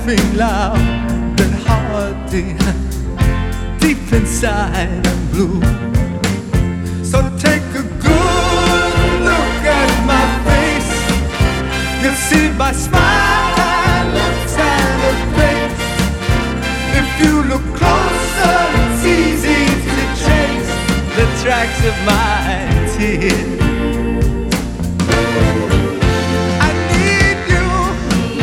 laughing loud and hearty, deep inside I'm blue. So take a good look at my face. You'll see my smile looks at a face. If you look closer, it's easy to trace the tracks of my tears.